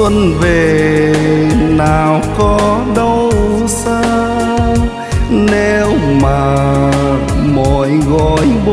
xuân về nào có đâu xa, nếu mà mọi gói